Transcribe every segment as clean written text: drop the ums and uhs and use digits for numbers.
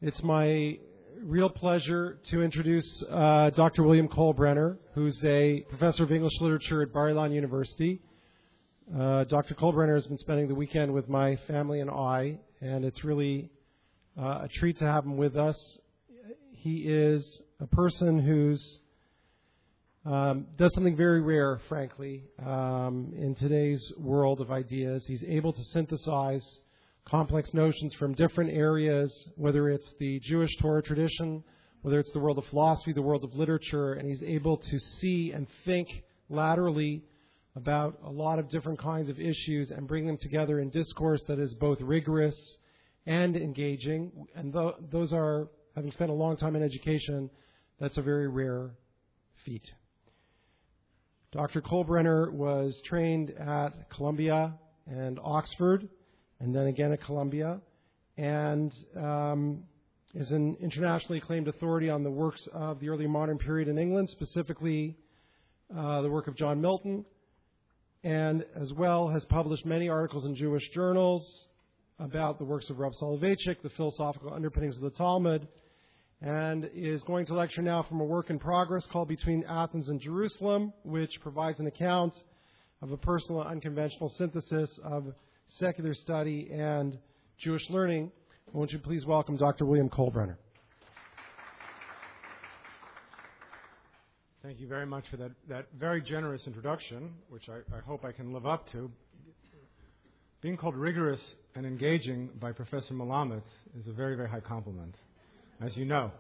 It's my real pleasure to introduce Dr. William Kohlbrenner, who's a professor of English literature at Bar-Ilan University. Dr. Kohlbrenner has been spending the weekend with my family and I, and it's really a treat to have him with us. He is a person who's does something very rare, frankly, in today's world of ideas. He's able to synthesize complex notions from different areas, whether it's the Jewish Torah tradition, whether it's the world of philosophy, the world of literature, and he's able to see and think laterally about a lot of different kinds of issues and bring them together in discourse that is both rigorous and engaging. And those are, having spent a long time in education, that's a very rare feat. Dr. Kohlbrenner was trained at Columbia and Oxford, and then again at Columbia, and is an internationally acclaimed authority on the works of the early modern period in England, specifically the work of John Milton, and as well has published many articles in Jewish journals about the works of Rav Soloveitchik, the philosophical underpinnings of the Talmud, and is going to lecture now from a work in progress called Between Athens and Jerusalem, which provides an account of a personal and unconventional synthesis of secular study and Jewish learning. Won't you please welcome Dr. William Kohlbrenner. Thank you very much for that very generous introduction, which I hope I can live up to. Being called rigorous and engaging by Professor Melamed is a very, very high compliment, as you know.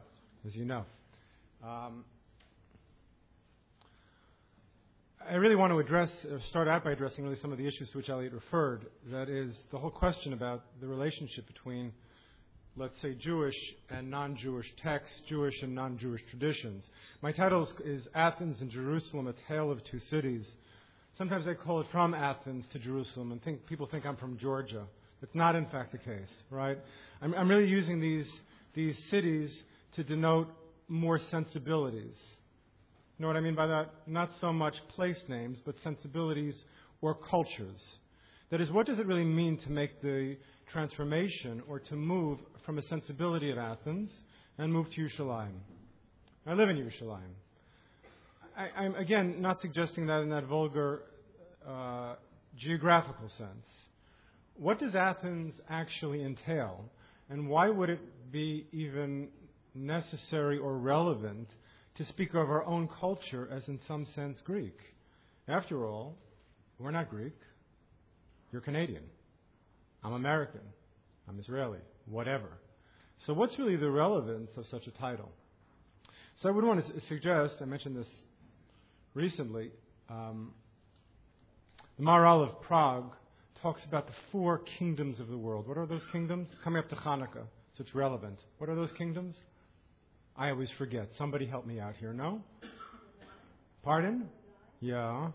I really want to start out by addressing really some of the issues to which Elliot referred. That is, the whole question about the relationship between, let's say, Jewish and non-Jewish texts, Jewish and non-Jewish traditions. My title is Athens and Jerusalem, A Tale of Two Cities. Sometimes I call it From Athens to Jerusalem, and people think I'm from Georgia. It's not, in fact, the case, right? I'm really using these cities to denote more sensibilities. You know what I mean by that? Not so much place names, but sensibilities or cultures. That is, what does it really mean to make the transformation or to move from a sensibility of Athens and move to Yerushalayim? I live in Yerushalayim. I'm, again, not suggesting that in that vulgar geographical sense. What does Athens actually entail? And why would it be even necessary or relevant to speak of our own culture as in some sense Greek? After all, we're not Greek. You're Canadian. I'm American. I'm Israeli. Whatever. So what's really the relevance of such a title? So I would want to suggest, I mentioned this recently, the Maharal of Prague talks about the four kingdoms of the world. What are those kingdoms? Coming up to Hanukkah, so it's relevant. What are those kingdoms? I always forget. Somebody help me out here. No? Pardon? Yeah.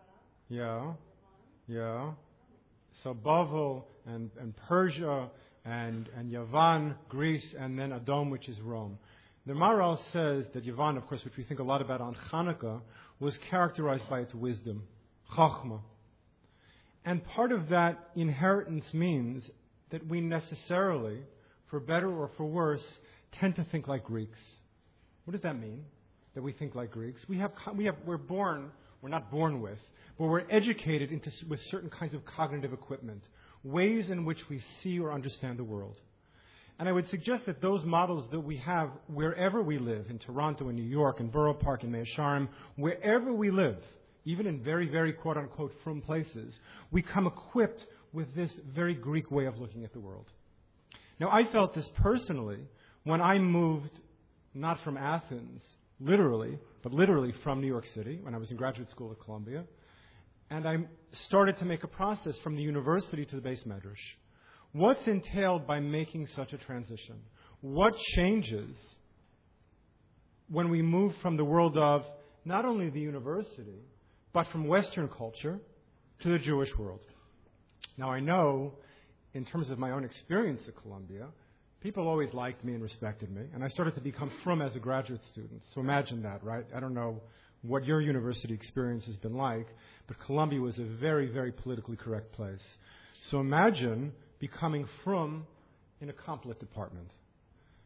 So Bavel and Persia and Yavan, Greece, and then Edom, which is Rome. The Maharal says that Yavan, of course, which we think a lot about on Hanukkah, was characterized by its wisdom, Chachma. And part of that inheritance means that we necessarily, for better or for worse, tend to think like Greeks. What does that mean, that we think like Greeks? We're not born with, but we're educated with certain kinds of cognitive equipment, ways in which we see or understand the world. And I would suggest that those models that we have wherever we live, in Toronto, in New York, in Borough Park, in Mea Shearim, wherever we live, even in very, very quote-unquote frum places, we come equipped with this very Greek way of looking at the world. Now, I felt this personally when I moved, not from Athens, literally, but literally from New York City, when I was in graduate school at Columbia, and I started to make a process from the university to the Beis Medrash. What's entailed by making such a transition? What changes when we move from the world of not only the university, but from Western culture to the Jewish world? Now, I know, in terms of my own experience at Columbia, people always liked me and respected me, and I started to become frum as a graduate student. So imagine that, right? I don't know what your university experience has been like, but Columbia was a very, very politically correct place. So imagine becoming frum in a comp lit department.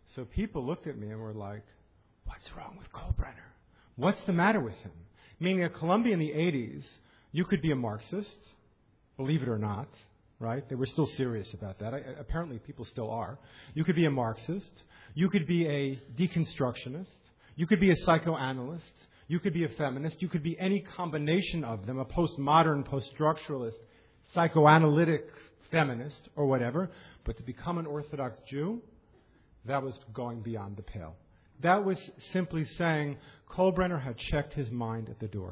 So people looked at me and were like, what's wrong with Kolbrenner? What's the matter with him? Meaning at Columbia in the 80s, you could be a Marxist, believe it or not, right? They were still serious about that. Apparently people still are. You could be a Marxist. You could be a deconstructionist. You could be a psychoanalyst. You could be a feminist. You could be any combination of them, a postmodern, post-structuralist, psychoanalytic feminist or whatever. But to become an Orthodox Jew, that was going beyond the pale. That was simply saying Kolbrenner had checked his mind at the door.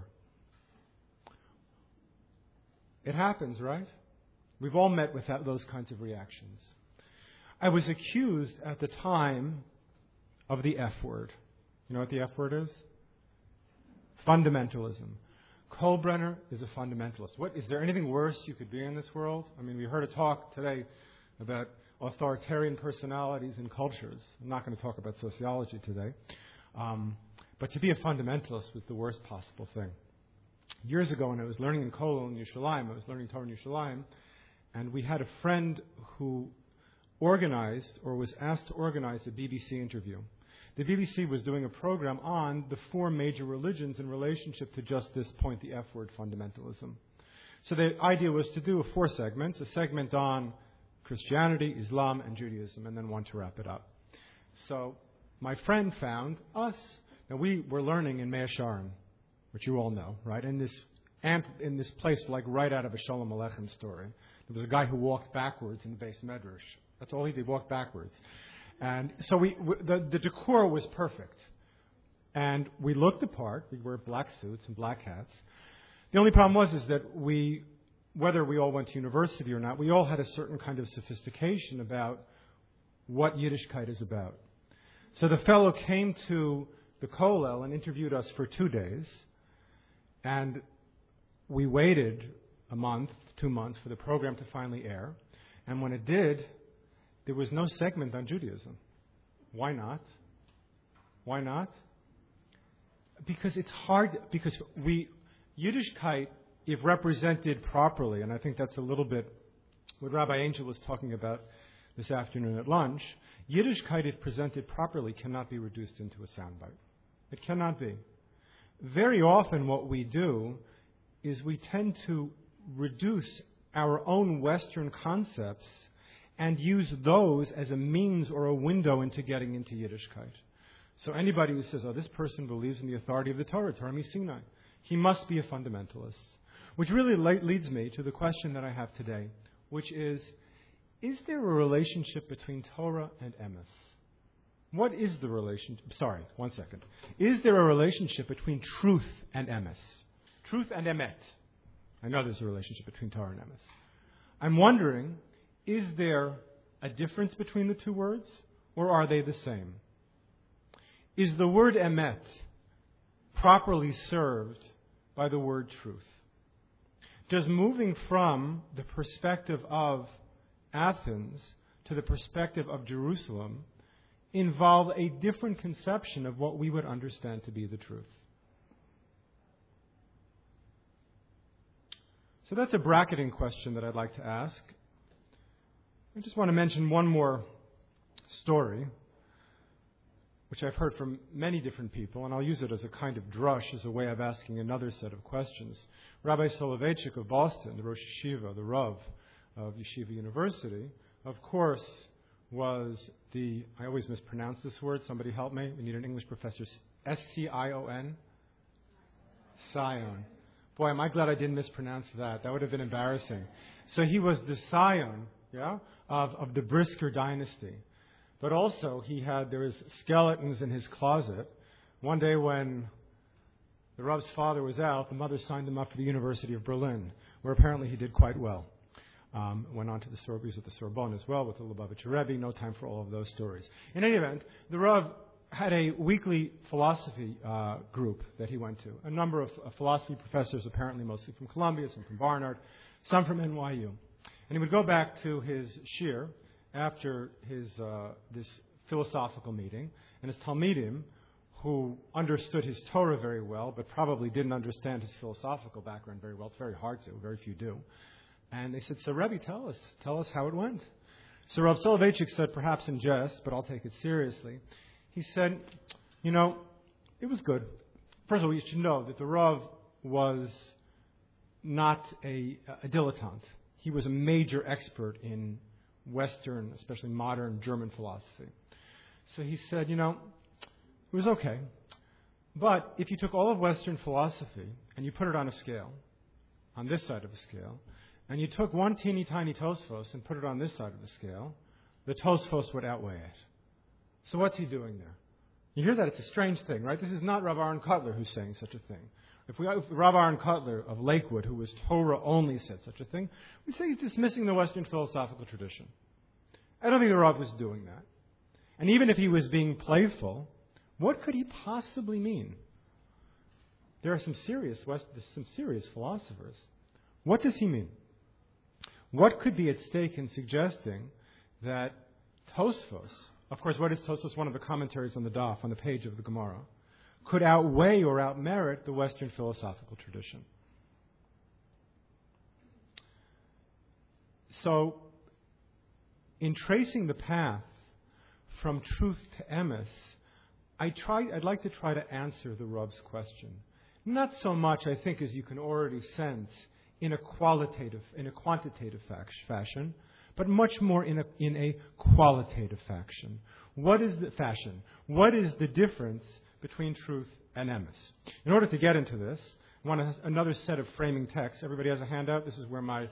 It happens, right? We've all met with those kinds of reactions. I was accused at the time of the F word. You know what the F word is? Fundamentalism. Kolbrenner is a fundamentalist. Is there anything worse you could be in this world? I mean, we heard a talk today about authoritarian personalities and cultures. I'm not going to talk about sociology today. But to be a fundamentalist was the worst possible thing. Years ago, when I was learning in Kollel in Yerushalayim, I was learning Torah in Yerushalayim, and we had a friend who organized or was asked to organize a BBC interview. The BBC was doing a program on the four major religions in relationship to just this point, the F word, fundamentalism. So the idea was to do 4 segments, a segment on Christianity, Islam, and Judaism, and then one to wrap it up. So my friend found us. Now we were learning in Mea Shearim, which you all know, right? In this place, like right out of a Shalom Aleichem story. There was a guy who walked backwards in the Beis Medrash. That's all he did, walk backwards. And so the decor was perfect. And we looked the part. We wore black suits and black hats. The only problem was that whether we all went to university or not, we all had a certain kind of sophistication about what Yiddishkeit is about. So the fellow came to the Kollel and interviewed us for 2 days. And we waited a month, 2 months for the program to finally air. And when it did, there was no segment on Judaism. Why not? Why not? Because it's hard, because Yiddishkeit, if represented properly, and I think that's a little bit what Rabbi Angel was talking about this afternoon at lunch, Yiddishkeit, if presented properly, cannot be reduced into a soundbite. It cannot be. Very often what we do is we tend to reduce our own Western concepts and use those as a means or a window into getting into Yiddishkeit. So anybody who says, this person believes in the authority of the Torah, Torah Misinai, he must be a fundamentalist. Which really leads me to the question that I have today, which is there a relationship between Torah and emes? What is the relationship? Sorry, 1 second. Is there a relationship between truth and emes? Truth and emet. I know there's a relationship between Torah and emes. I'm wondering, is there a difference between the two words, or are they the same? Is the word emet properly served by the word truth? Does moving from the perspective of Athens to the perspective of Jerusalem involve a different conception of what we would understand to be the truth? So that's a bracketing question that I'd like to ask. I just want to mention one more story, which I've heard from many different people, and I'll use it as a kind of drush, as a way of asking another set of questions. Rabbi Soloveitchik of Boston, the Rosh Yeshiva, the Rav of Yeshiva University, of course, was I always mispronounce this word, somebody help me, we need an English professor, S-C-I-O-N? Scion. Boy, am I glad I didn't mispronounce that. That would have been embarrassing. So he was the scion, of the Brisker dynasty. But also, there was skeletons in his closet. One day when the Rav's father was out, the mother signed him up for the University of Berlin, where apparently he did quite well. Went on to the Sorbonne, at the Sorbonne as well with the Lubavitcher Rebbe. No time for all of those stories. In any event, the Rav had a weekly philosophy group that he went to. A number of philosophy professors, apparently mostly from Columbia, some from Barnard, some from NYU. And he would go back to his shir after this philosophical meeting, and his Talmidim, who understood his Torah very well, but probably didn't understand his philosophical background very well. It's very hard to. Very few do. And they said, so Rebbe, tell us how it went. So Rav Soloveitchik said, perhaps in jest, but I'll take it seriously, he said, you know, it was good. First of all, you should know that the Rav was not a dilettante. He was a major expert in Western, especially modern German philosophy. So he said, you know, it was okay. But if you took all of Western philosophy and you put it on a scale, on this side of the scale, and you took one teeny tiny Tosfos and put it on this side of the scale, the Tosfos would outweigh it. So what's he doing there? You hear that? It's a strange thing, right? This is not Rav Aaron Kotler who's saying such a thing. If Rav Aaron Kotler of Lakewood, who was Torah only, said such a thing, we'd say he's dismissing the Western philosophical tradition. I don't think the Rav was doing that. And even if he was being playful, what could he possibly mean? There are some serious philosophers. What does he mean? What could be at stake in suggesting that Tosfos, of course, what is Tosfos? One of the commentaries on the Daf, on the page of the Gemara, could outweigh or outmerit the Western philosophical tradition. So, in tracing the path from truth to emes, I'd like to try to answer the Rav's question. Not so much, I think, as you can already sense, in a quantitative fashion, but much more in a qualitative fashion. What is the difference between truth and emes? In order to get into this, I want another set of framing texts. Everybody has a handout? This is where my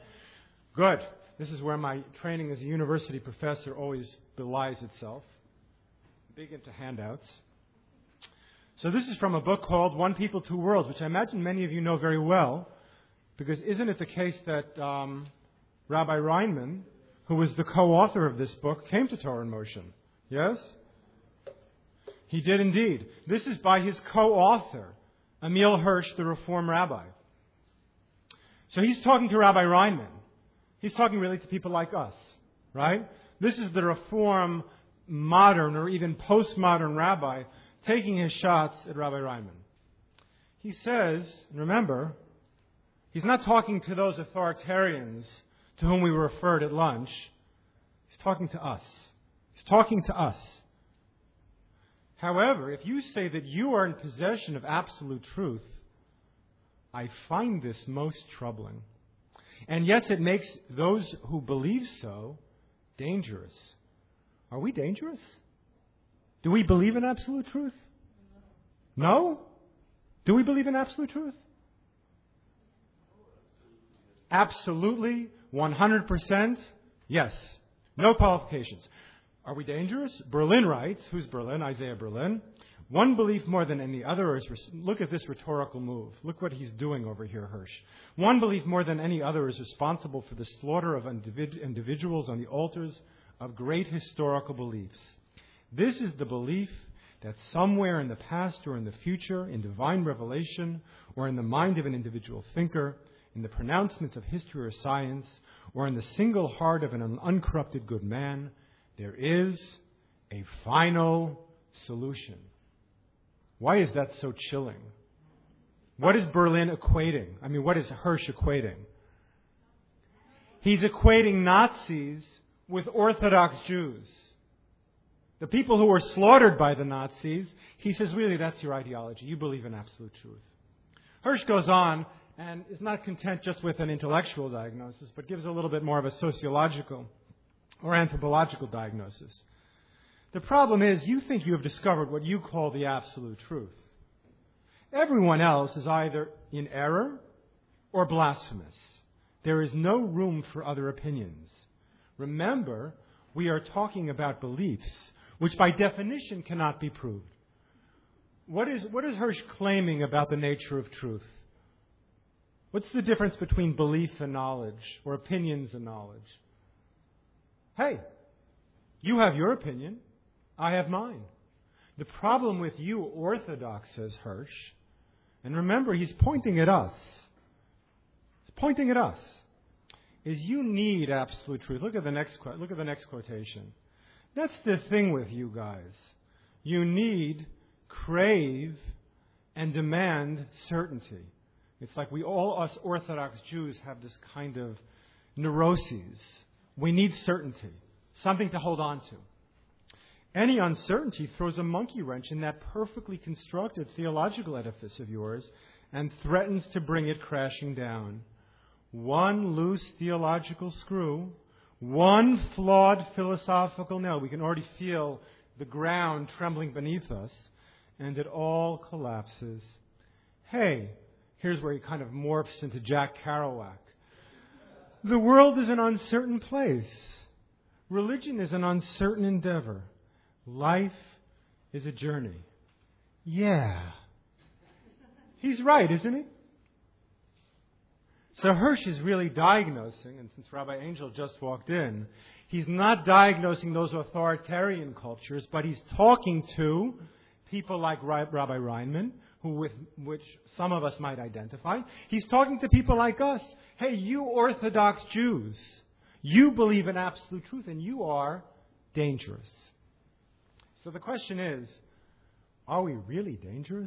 training as a university professor always belies itself. Big into handouts. So this is from a book called One People, Two Worlds, which I imagine many of you know very well, because isn't it the case that Rabbi Reinman, who was the co-author of this book, came to Torah in Motion? Yes? He did indeed. This is by his co-author, Emil Hirsch, the Reform rabbi. So he's talking to Rabbi Reinman. He's talking really to people like us, right? This is the Reform modern or even postmodern rabbi taking his shots at Rabbi Reinman. He says, and remember, he's not talking to those authoritarians to whom we referred at lunch. He's talking to us. He's talking to us. However, if you say that you are in possession of absolute truth, I find this most troubling. And yes, it makes those who believe so dangerous. Are we dangerous? Do we believe in absolute truth? No? Do we believe in absolute truth? Absolutely, 100%, yes. No qualifications. Are we dangerous? Berlin writes, who's Berlin? Isaiah Berlin. One belief more than any other is, look at this rhetorical move. Look what he's doing over here, Hirsch. One belief more than any other is responsible for the slaughter of individuals on the altars of great historical beliefs. This is the belief that somewhere in the past or in the future, in divine revelation, or in the mind of an individual thinker, in the pronouncements of history or science, or in the single heart of an uncorrupted good man, there is a final solution. Why is that so chilling? What is Berlin equating? I mean, what is Hirsch equating? He's equating Nazis with Orthodox Jews. The people who were slaughtered by the Nazis, he says, really, that's your ideology. You believe in absolute truth. Hirsch goes on and is not content just with an intellectual diagnosis, but gives a little bit more of a sociological or anthropological diagnosis. The problem is, you think you have discovered what you call the absolute truth. Everyone else is either in error or blasphemous. There is no room for other opinions. Remember, we are talking about beliefs, which by definition cannot be proved. What is Hirsch claiming about the nature of truth? What's the difference between belief and knowledge, or opinions and knowledge? Hey, you have your opinion, I have mine. The problem with you, Orthodox, says Hirsch, and remember, he's pointing at us. He's pointing at us. Is you need absolute truth. Look at the next quotation. That's the thing with you guys. You need, crave, and demand certainty. It's like us Orthodox Jews have this kind of neuroses. We need certainty. something to hold on to. Any uncertainty throws a monkey wrench in that perfectly constructed theological edifice of yours and threatens to bring it crashing down. One loose theological screw, one flawed philosophical nail. We can already feel the ground trembling beneath us, and it all collapses. Hey, here's where he kind of morphs into Jack Kerouac. The world is an uncertain place. Religion is an uncertain endeavor. Life is a journey. Yeah. He's right, isn't he? So Hirsch is really diagnosing, and since Rabbi Angel just walked in, he's not diagnosing those authoritarian cultures, but he's talking to people like Rabbi Reinman, with which some of us might identify. He's talking to people like us. Hey, you Orthodox Jews, you believe in absolute truth, and you are dangerous. So the question is, are we really dangerous?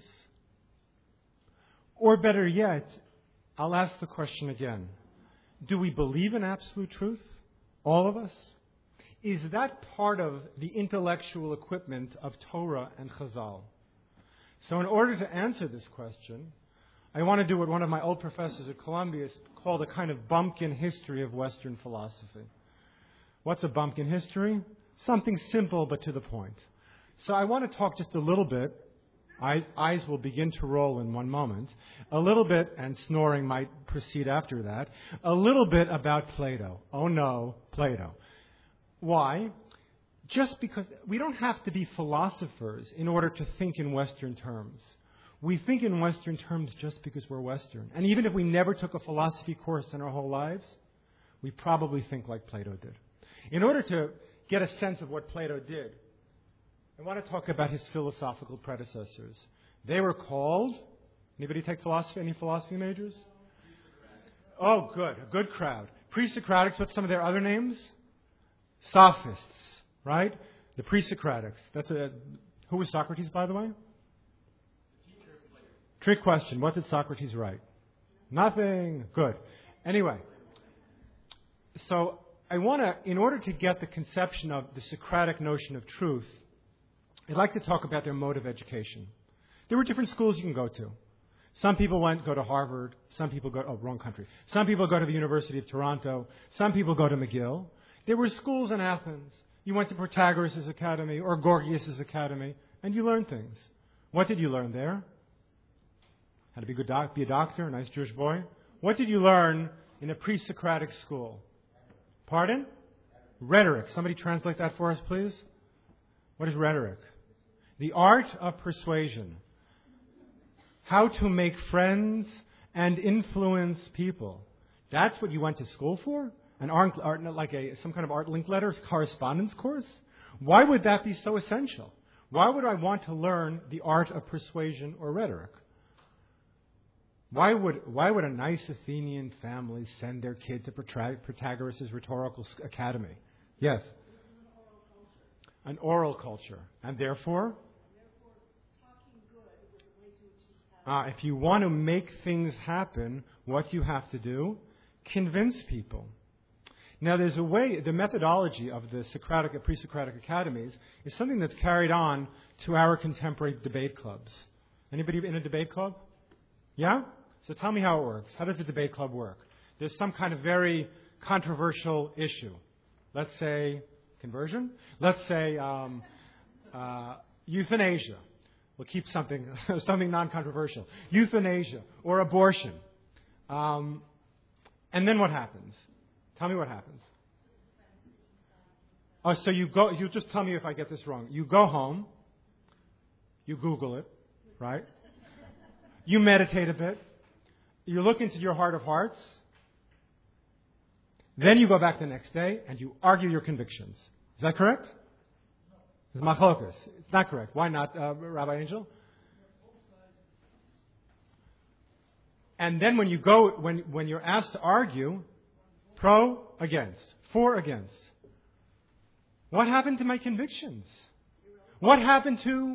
Or better yet, I'll ask the question again. Do we believe in absolute truth? All of us? Is that part of the intellectual equipment of Torah and Chazal? So in order to answer this question, I want to do what one of my old professors at Columbia called a kind of bumpkin history of Western philosophy. What's a bumpkin history? Something simple but to the point. So I want to talk just a little bit. Eyes will begin to roll in one moment. A little bit, and snoring might proceed after that, a little bit about Plato. Oh no, Plato. Why? Just because we don't have to be philosophers in order to think in Western terms. We think in Western terms just because we're Western. And even if we never took a philosophy course in our whole lives, we probably think like Plato did. In order to get a sense of what Plato did, I want to talk about his philosophical predecessors. They were called, anybody take philosophy, any philosophy majors? Oh, good, a good crowd. Pre-Socratics, what's some of their other names? Sophists, right? The Pre-Socratics. Who was Socrates, by the way? Trick question. What did Socrates write? Nothing. Good. Anyway, so I want to, in order to get the conception of the Socratic notion of truth, I'd like to talk about their mode of education. There were different schools you can go to. Some people go to Harvard. Some people wrong country. Some people go to the University of Toronto. Some people go to McGill. There were schools in Athens. You went to Protagoras' academy or Gorgias' academy, and you learned things. What did you learn there? How to be a doctor, a nice Jewish boy. What did you learn in a pre-Socratic school? Pardon? Rhetoric. Somebody translate that for us, please. What is rhetoric? The art of persuasion. How to make friends and influence people. That's what you went to school for? Some kind of art link letter correspondence course? Why would that be so essential? Why would I want to learn the art of persuasion or rhetoric? Why would a nice Athenian family send their kid to Protagoras' rhetorical academy? Yes. An oral culture. And therefore? Talking good was a way to achieve If you want to make things happen, what you have to do? Convince people. Now, there's a way, the methodology of the Socratic, pre-Socratic academies is something that's carried on to our contemporary debate clubs. Anybody in a debate club? Yeah? So tell me how it works. How does a debate club work? There's some kind of very controversial issue. Let's say conversion. Let's say euthanasia. We'll keep something non-controversial. Euthanasia or abortion. And then what happens? Tell me what happens. Oh, so you just tell me if I get this wrong. You go home. You Google it, right? You meditate a bit. You look into your heart of hearts. Then you go back the next day and you argue your convictions. Is that correct? It's machlokas. It's not correct. Why not, Rabbi Angel? And then when you're asked to argue, pro, against, for, against. What happened to my convictions? What happened to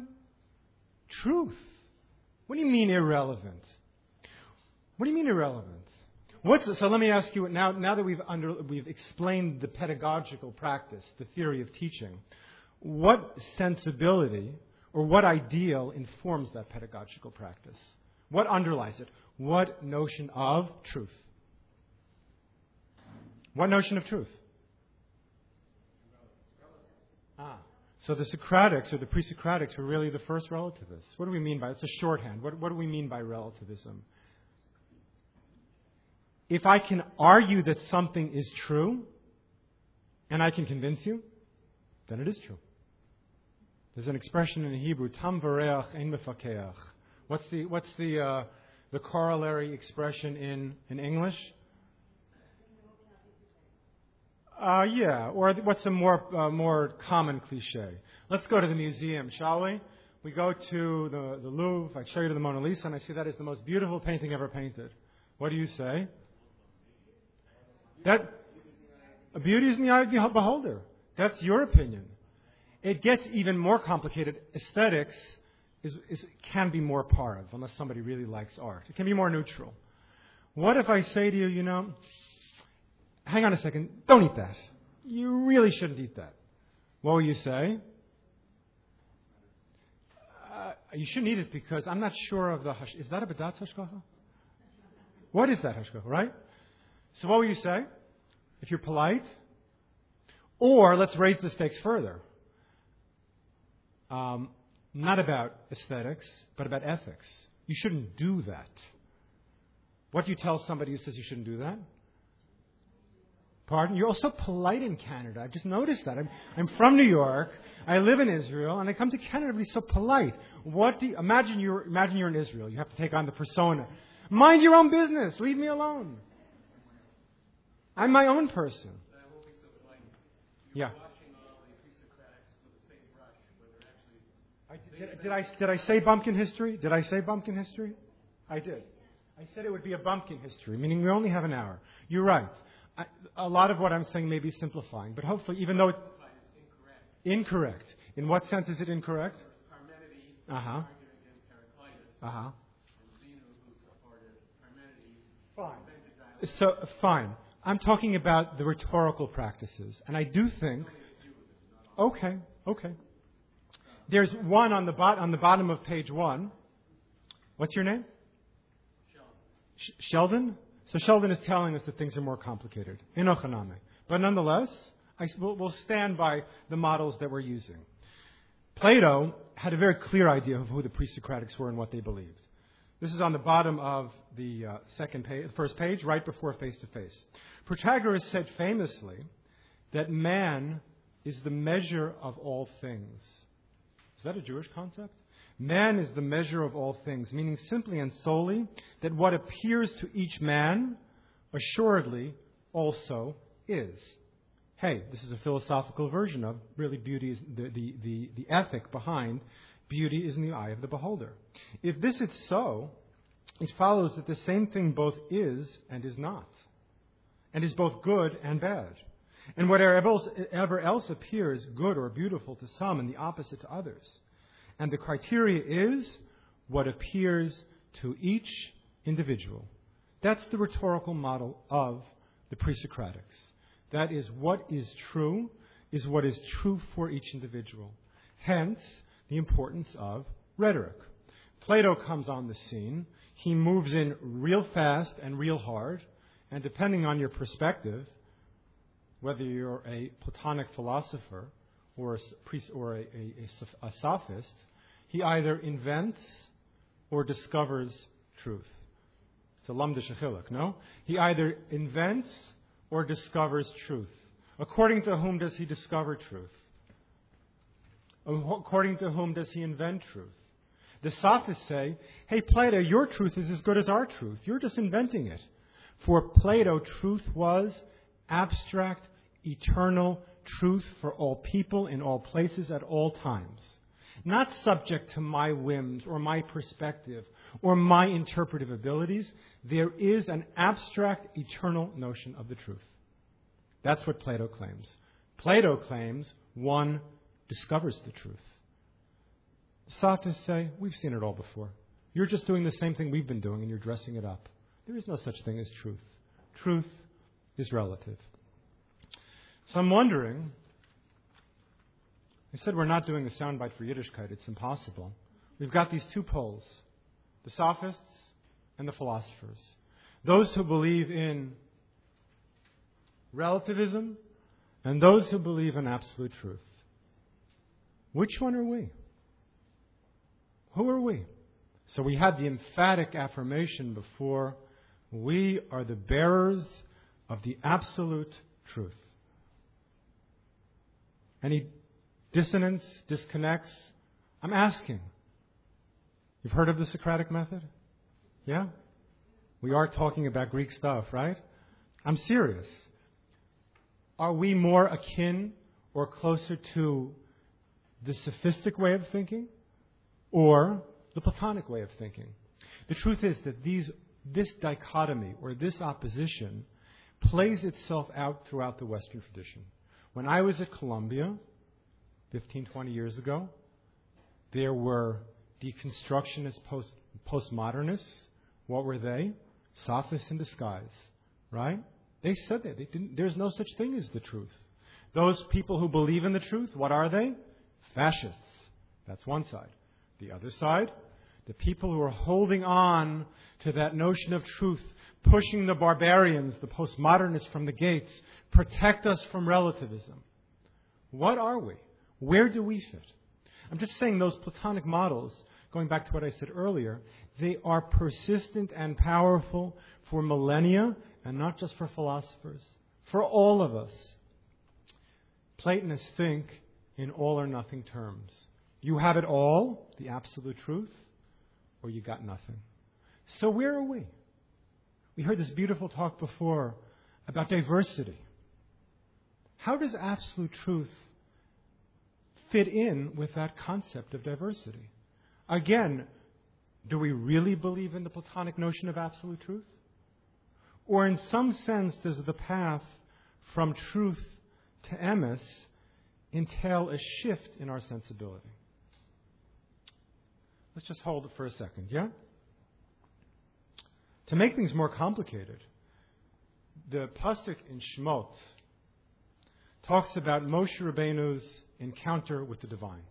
truth? What do you mean irrelevant? What do you mean irrelevant? So let me ask you, now that we've explained the pedagogical practice, the theory of teaching, what sensibility or what ideal informs that pedagogical practice? What underlies it? What notion of truth? What notion of truth? So the Socratics or the pre-Socratics were really the first relativists. What do we mean by it? It's a shorthand. What do we mean by relativism? If I can argue that something is true, and I can convince you, then it is true. There's an expression in Hebrew, tam vareach ein mefakeach. What's the corollary expression in English? Or what's a more common cliche? Let's go to the museum, shall we? We go to the Louvre. I show you to the Mona Lisa, and I see that is the most beautiful painting ever painted. What do you say? That beauty is in the eye of the beholder. That's your opinion. It gets even more complicated. Aesthetics can be more par of, unless somebody really likes art. It can be more neutral. What if I say to you, hang on a second, don't eat that. You really shouldn't eat that. What will you say? You shouldn't eat it because I'm not sure of the Is that a B'dat Hashgacha? What is that Hashgacha, right? So what will you say? If you're polite? Or let's raise the stakes further. Not about aesthetics, but about ethics. You shouldn't do that. What do you tell somebody who says you shouldn't do that? Pardon? You're also polite in Canada. I've just noticed that. I'm from New York. I live in Israel, and I come to Canada. Everybody's so polite. Imagine you're in Israel. You have to take on the persona. Mind your own business. Leave me alone. I'm my own person. I won't be so polite. Yeah. Washing all the pre-Socratics with the same brush, Did I say bumpkin history? Did I say bumpkin history? I did. I said it would be a bumpkin history, meaning we only have an hour. You're right. A lot of what I'm saying may be simplifying, but hopefully, even though it's incorrect. In what sense is it incorrect? Parmenides Uh-huh. arguing against Heraclitus, Uh-huh. and Zeno, who supported Parmenides. So, fine. I'm talking about the rhetorical practices. And I do think... Okay. There's one on the bottom of page 1. What's your name? Sheldon? So Sheldon is telling us that things are more complicated. Inochaname. But nonetheless, we'll stand by the models that we're using. Plato had a very clear idea of who the pre-Socratics were and what they believed. This is on the bottom of the first page, right before face-to-face. Protagoras said famously that man is the measure of all things. Is that a Jewish concept? Man is the measure of all things, meaning simply and solely that what appears to each man, assuredly, also is. Hey, this is a philosophical version of really beauty is the ethic behind beauty is in the eye of the beholder. If this is so, it follows that the same thing both is and is not, and is both good and bad. And whatever else appears good or beautiful to some and the opposite to others. And the criteria is what appears to each individual. That's the rhetorical model of the pre-Socratics. That is what is what is true for each individual. Hence, the importance of rhetoric. Plato comes on the scene. He moves in real fast and real hard. And depending on your perspective, whether you're a Platonic philosopher or a sophist, he either invents or discovers truth. It's a lamda shechiluk, no? He either invents or discovers truth. According to whom does he discover truth? According to whom does he invent truth? The sophists say, hey, Plato, your truth is as good as our truth. You're just inventing it. For Plato, truth was abstract, eternal truth for all people in all places at all times. Not subject to my whims or my perspective or my interpretive abilities. There is an abstract, eternal notion of the truth. That's what Plato claims. Plato claims one discovers the truth. Sophists say, we've seen it all before. You're just doing the same thing we've been doing and you're dressing it up. There is no such thing as truth. truth is relative. So I'm wondering, I said we're not doing a soundbite for Yiddishkeit. It's impossible. We've got these two poles, the sophists and the philosophers. Those who believe in relativism and those who believe in absolute truth. Which one are we? Who are we? So we had the emphatic affirmation before, we are the bearers of the absolute truth. Any dissonance, disconnects? I'm asking. You've heard of the Socratic method? Yeah? We are talking about Greek stuff, right? I'm serious. Are we more akin or closer to the sophistic way of thinking or the Platonic way of thinking? The truth is that this dichotomy or this opposition plays itself out throughout the Western tradition. When I was at Columbia 15, 20 years ago, there were deconstructionist postmodernists. What were they? Sophists in disguise, right? They said that. There's no such thing as the truth. Those people who believe in the truth, what are they? Fascists. That's one side. The other side, the people who are holding on to that notion of truth, pushing the barbarians, the postmodernists from the gates, protect us from relativism. What are we? Where do we fit? I'm just saying those Platonic models, going back to what I said earlier, they are persistent and powerful for millennia, and not just for philosophers, for all of us. Platonists think in all or nothing terms. You have it all, the absolute truth, or you got nothing. So where are we? We heard this beautiful talk before about diversity. How does absolute truth fit in with that concept of diversity? Again, do we really believe in the Platonic notion of absolute truth? Or in some sense, does the path from truth to emes entail a shift in our sensibility? Let's just hold it for a second, yeah? To make things more complicated, the pasuk in Shemot talks about Moshe Rabbeinu's encounter with the divine.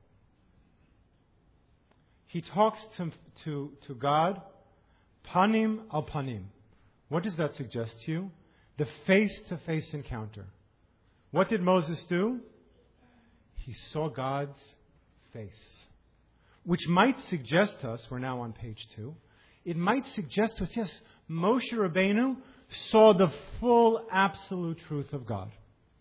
He talks to God, panim al panim. What does that suggest to you? The face-to-face encounter. What did Moses do? He saw God's face. Which might suggest to us, we're now on page 2, it might suggest to us, yes, Moshe Rabbeinu saw the full absolute truth of God.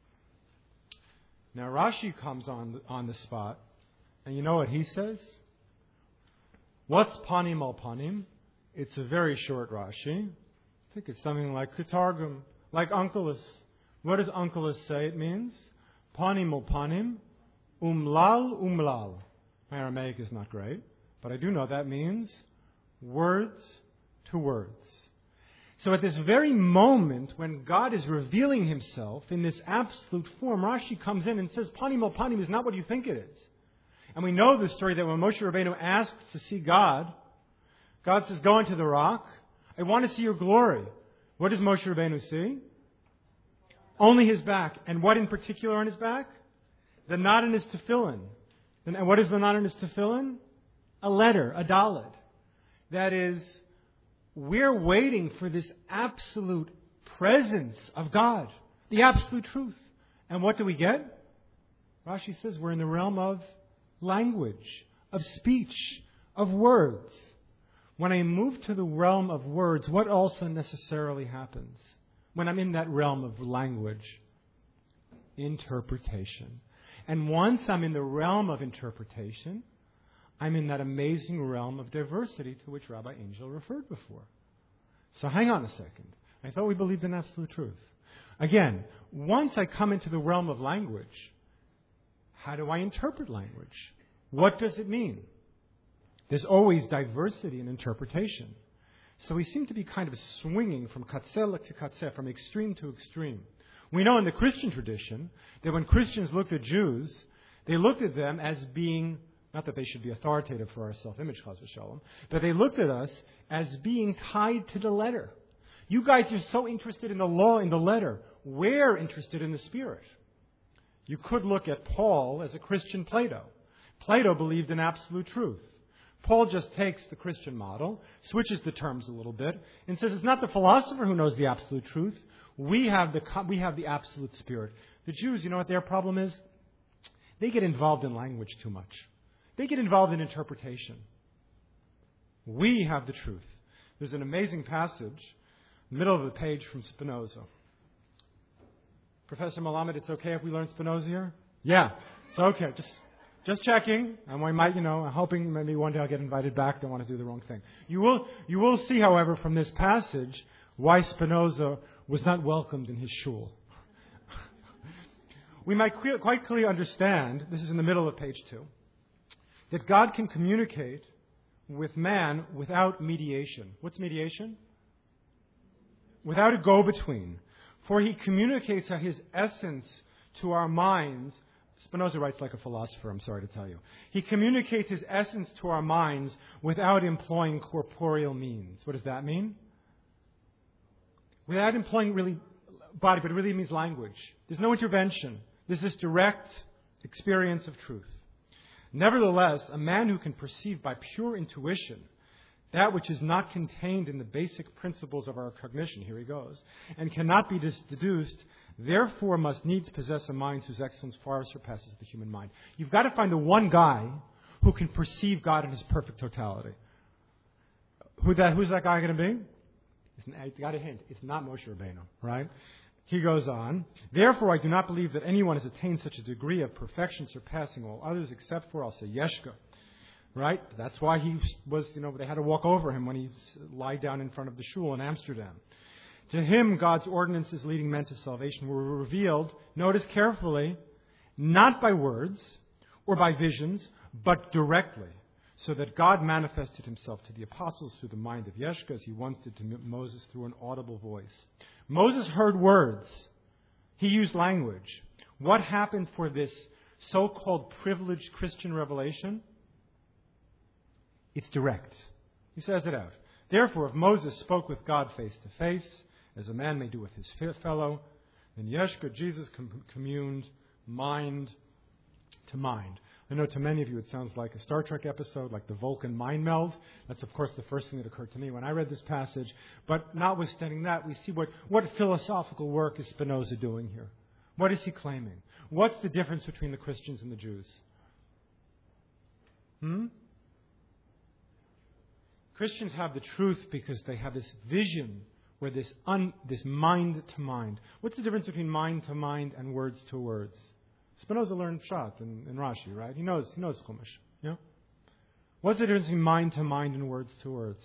Now Rashi comes on the spot, and you know what he says? What's panim al panim? It's a very short Rashi. I think it's something like Ketargum, like Onkelos. What does Onkelos say it means? Panim al panim, umlal umlal. My Aramaic is not great, but I do know that means words to words. So at this very moment when God is revealing himself in this absolute form, Rashi comes in and says, panim al panim is not what you think it is. And we know the story that when Moshe Rabbeinu asks to see God, God says, go into the rock. I want to see your glory. What does Moshe Rabbeinu see? Only his back. And what in particular on his back? The knot in his tefillin. And what is the knot in his tefillin? A letter, a dalet. That is, we're waiting for this absolute presence of God, the absolute truth. And what do we get? Rashi says we're in the realm of language, of speech, of words. When I move to the realm of words, what also necessarily happens when I'm in that realm of language? Interpretation. And once I'm in the realm of interpretation, I'm in that amazing realm of diversity to which Rabbi Angel referred before. So hang on a second. I thought we believed in absolute truth. Again, once I come into the realm of language, how do I interpret language? What does it mean? There's always diversity in interpretation. So we seem to be kind of swinging from katzeh to katzeh, from extreme to extreme. We know in the Christian tradition that when Christians looked at Jews, they looked at them as being, not that they should be authoritative for our self-image, chas v'shalom, but they looked at us as being tied to the letter. You guys are so interested in the law, in the letter. We're interested in the spirit. You could look at Paul as a Christian Plato. Plato believed in absolute truth. Paul just takes the Christian model, switches the terms a little bit, and says it's not the philosopher who knows the absolute truth. We have the absolute spirit. The Jews, you know what their problem is? They get involved in language too much. They get involved in interpretation. We have the truth. There's an amazing passage, middle of the page, from Spinoza. Professor Malamed, it's okay if we learn Spinoza here? Yeah, it's okay. Just checking. And we might, I'm hoping maybe one day I'll get invited back. Don't want to do the wrong thing. You will see, however, from this passage why Spinoza was not welcomed in his shul. We might quite clearly understand, this is in the middle of page 2, that God can communicate with man without mediation. What's mediation? Without a go-between. For he communicates his essence to our minds. Spinoza writes like a philosopher, I'm sorry to tell you. He communicates his essence to our minds without employing corporeal means. What does that mean? Without employing really body, but it really means language. There's no intervention. There's this direct experience of truth. Nevertheless, a man who can perceive by pure intuition that which is not contained in the basic principles of our cognition, here he goes, and cannot be deduced, therefore must needs possess a mind whose excellence far surpasses the human mind. You've got to find the one guy who can perceive God in his perfect totality. Who's that guy going to be? I got a hint. It's not Moshe Rabbeinu, right? He goes on, therefore I do not believe that anyone has attained such a degree of perfection surpassing all others except for, I'll say, Yeshka. Right? That's why he was, they had to walk over him when he lied down in front of the shul in Amsterdam. To him, God's ordinances leading men to salvation were revealed, notice carefully, not by words or by visions, but directly, so that God manifested himself to the apostles through the mind of Yeshka as he once did to Moses through an audible voice. Moses heard words. He used language. What happened for this so-called privileged Christian revelation? It's direct. He says it out. Therefore, if Moses spoke with God face to face, as a man may do with his fellow, then Yeshua, Jesus, communed mind to mind. I know to many of you it sounds like a Star Trek episode, like the Vulcan mind meld. That's, of course, the first thing that occurred to me when I read this passage. But notwithstanding that, we see what philosophical work is Spinoza doing here. What is he claiming? What's the difference between the Christians and the Jews? Christians have the truth because they have this vision where this mind to mind. What's the difference between mind to mind and words to words? Spinoza learned Pshat in Rashi, right? He knows Chumash. Yeah? What's the difference between mind to mind and words to words?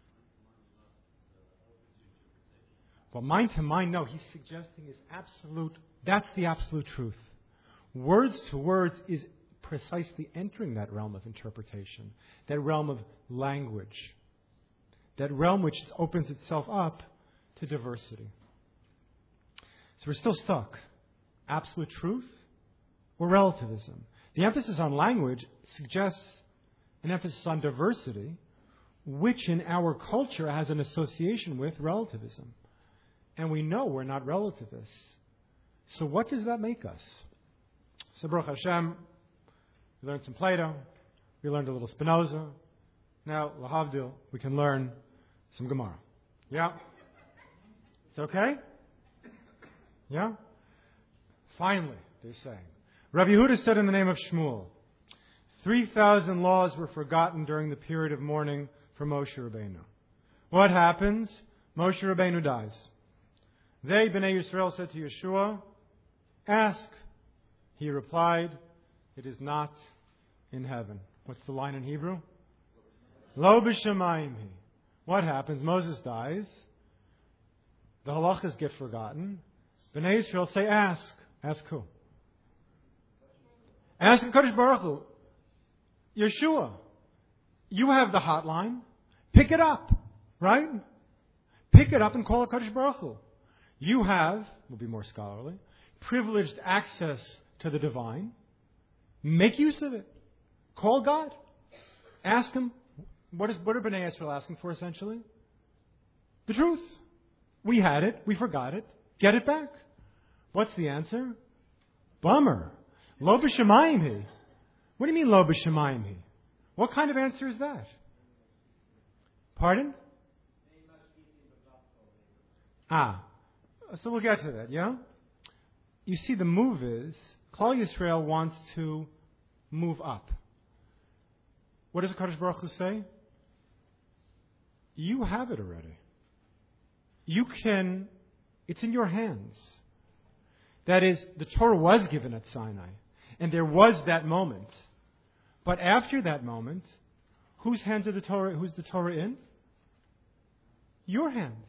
Well, mind to mind, no, he's suggesting is absolute. That's the absolute truth. Words to words is precisely entering that realm of interpretation, that realm of language, that realm which opens itself up to diversity. So we're still stuck. Absolute truth or relativism. The emphasis on language suggests an emphasis on diversity, which in our culture has an association with relativism. And we know we're not relativists. So what does that make us? So Baruch Hashem, we learned some Plato. We learned a little Spinoza. Now, Lahavdil, we can learn some Gemara. Yeah? It's okay? Yeah? Finally, they're saying. Rabbi Yehuda said in the name of Shmuel, 3,000 laws were forgotten during the period of mourning for Moshe Rabbeinu. What happens? Moshe Rabbeinu dies. They, Bnei Yisrael, said to Yeshua, ask. He replied, it is not in heaven. What's the line in Hebrew? Lo b'shamayim hi. What happens? Moses dies. The halachas get forgotten. Bnei Yisrael say, ask. Ask who? Ask HaKadosh Baruch Hu. Yeshua, you have the hotline. Pick it up. Right? Pick it up and call HaKadosh Baruch Hu. You have, we'll be more scholarly, privileged access to the divine. Make use of it. Call God. Ask Him. What are Bnei Yisrael asking for essentially? The truth. We had it. We forgot it. Get it back. What's the answer? Bummer. Lo b'shamayim hi. What do you mean lo b'shamayim hi? What kind of answer is that? Pardon? So we'll get to that, yeah? You see, the move is, Klal Yisrael wants to move up. What does HaKadosh Baruch Hu say? You have it already. You can, it's in your hands. That is, the Torah was given at Sinai, and there was that moment. But after that moment, whose hands are the Torah? Who's the Torah in? Your hands.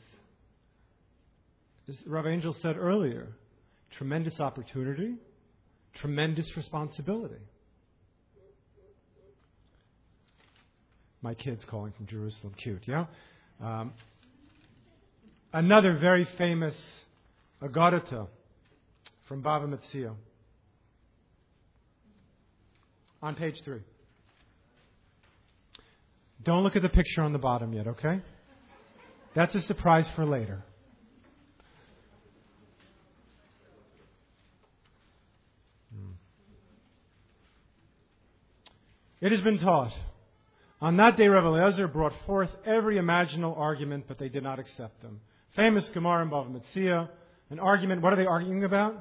As Rav Angel said earlier, tremendous opportunity, tremendous responsibility. My kid's calling from Jerusalem. Cute, yeah? Another very famous Agadata from Bava Metzia. On page 3. Don't look at the picture on the bottom yet, okay? That's a surprise for later. It has been taught. On that day, Rav Eliezer brought forth every imaginable argument, but they did not accept them. Famous Gemara in Bava Metzia, an argument. What are they arguing about?